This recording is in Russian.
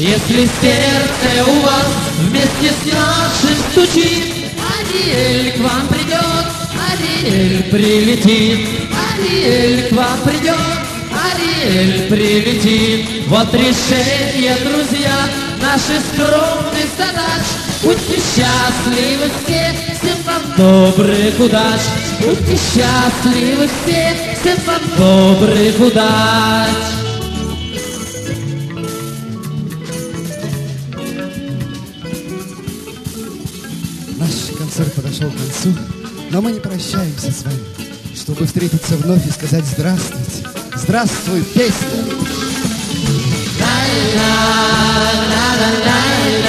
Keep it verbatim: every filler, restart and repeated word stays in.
Если сердце у вас вместе с нашим стучит, Ариэль к вам придет, Ариэль прилетит, Ариэль к вам придет, Ариэль прилетит. Вот решение, друзья, наших скромных задач. Будьте счастливы все, всем вам добрых удач. Будьте счастливы все, всем вам добрых удач. Наш концерт подошел к концу, но мы не прощаемся с вами, чтобы встретиться вновь и сказать здравствуйте. Здравствуй, песня! La la la la la